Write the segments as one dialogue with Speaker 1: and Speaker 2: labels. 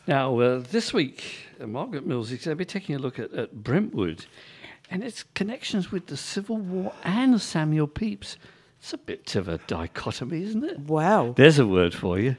Speaker 1: Now, this week, Margaret Mills is going to be taking a look at Brentwood and its connections with the Civil War and Samuel Pepys. It's a bit of a dichotomy, isn't it?
Speaker 2: Well,
Speaker 1: There's a word for you.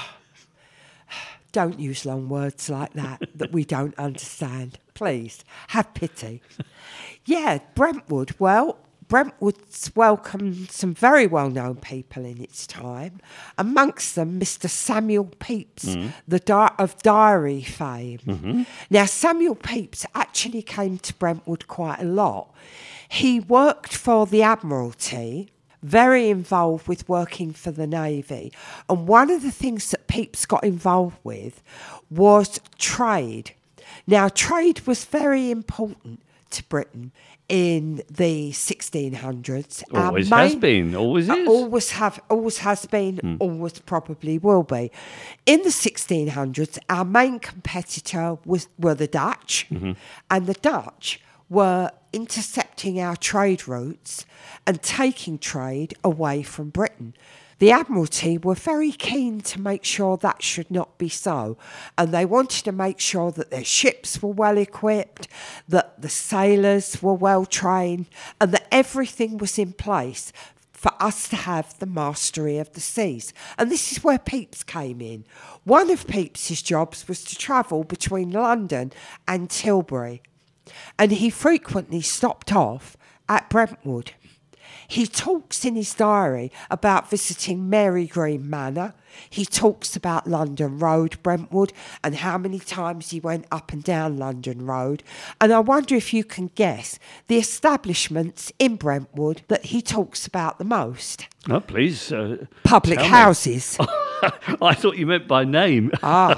Speaker 2: don't use long words like that we don't understand. Please, have pity. Yeah, Brentwood. Well, Brentwood's welcomed some very well-known people in its time, amongst them Mr. Samuel Pepys, of diary fame. Mm-hmm. Now, Samuel Pepys actually came to Brentwood quite a lot. He worked for the Admiralty, very involved with working for the Navy. And one of the things that Pepys got involved with was trade. Now, trade was very important to Britain in the 1600s.
Speaker 1: Always has been, always is.
Speaker 2: Always has been, always probably will be. In the 1600s, our main competitor were the Dutch, and the Dutch were intercepting our trade routes and taking trade away from Britain. The Admiralty were very keen to make sure that should not be so, and they wanted to make sure that their ships were well equipped, that the sailors were well trained, and that everything was in place for us to have the mastery of the seas. And this is where Pepys came in. One of Pepys's jobs was to travel between London and Tilbury, and he frequently stopped off at Brentwood. He talks in his diary about visiting Mary Green Manor. He talks about London Road, Brentwood, and how many times he went up and down London Road. And I wonder if you can guess the establishments in Brentwood that he talks about the most.
Speaker 1: Oh, please.
Speaker 2: Public houses.
Speaker 1: I thought you meant by name.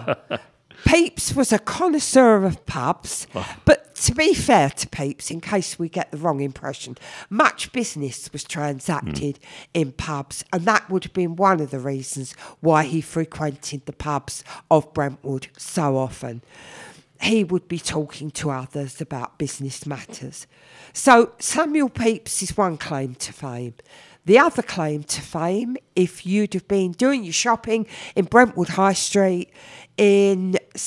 Speaker 2: Pepys was a connoisseur of pubs, but to be fair to Pepys, in case we get the wrong impression, much business was transacted in pubs, and that would have been one of the reasons why he frequented the pubs of Brentwood so often. He would be talking to others about business matters. So Samuel Pepys is one claim to fame. The other claim to fame, if you'd have been doing your shopping in Brentwood High Street in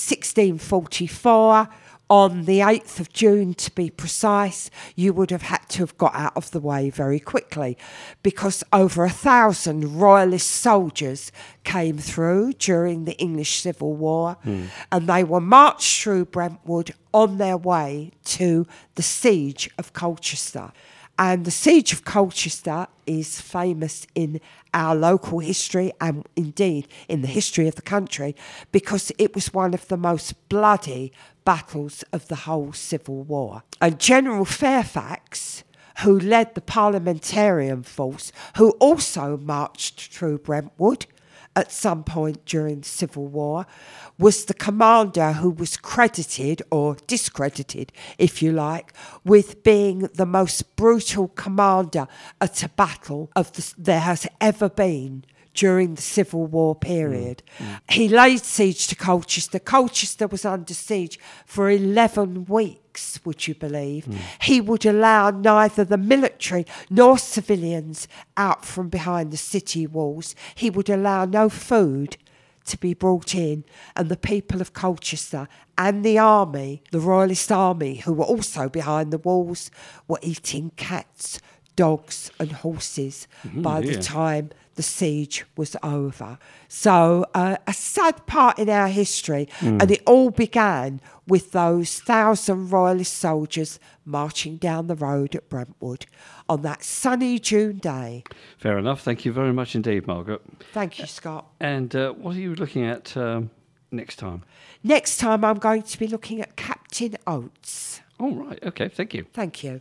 Speaker 2: 1644, on the 8th of June to be precise, you would have had to have got out of the way very quickly, because over 1,000 royalist soldiers came through during the English Civil War, and they were marched through Brentwood on their way to the Siege of Colchester. And the Siege of Colchester is famous in our local history and indeed in the history of the country, because it was one of the most bloody battles of the whole Civil War. And General Fairfax, who led the parliamentarian force, who also marched through Brentwood at some point during the Civil War, was the commander who was credited, or discredited, if you like, with being the most brutal commander at a battle there has ever been during the Civil War period. He laid siege to Colchester. Colchester was under siege for 11 weeks, would you believe? He would allow neither the military nor civilians out from behind the city walls. He would allow no food to be brought in, and the people of Colchester and the army, the Royalist army, who were also behind the walls, were eating cats, dogs and horses by the time the siege was over. So a sad part in our history, and it all began with those 1,000 Royalist soldiers marching down the road at Brentwood on that sunny June day.
Speaker 1: Fair enough. Thank you very much indeed, Margaret.
Speaker 2: Thank you, Scott.
Speaker 1: And what are you looking at next time?
Speaker 2: Next time I'm going to be looking at Captain Oates.
Speaker 1: All right. Okay. Thank you.
Speaker 2: Thank you.